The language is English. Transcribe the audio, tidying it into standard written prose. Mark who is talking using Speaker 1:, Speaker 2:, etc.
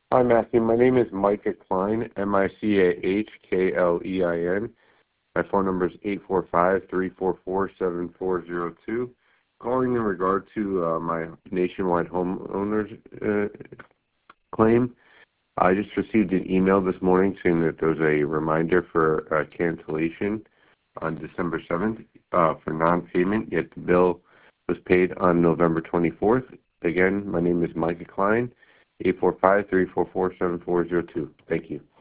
Speaker 1: Hi, Matthew. My name is Micah Klein, Michahklein. My phone number is 845-344-7402. Calling in regard to my nationwide homeowners claim. I just received an email this morning saying that there was a reminder for cancellation on December 7th for non-payment, yet the bill was paid on November 24th. Again, my name is Micah Klein, 845-344-7402. Thank you.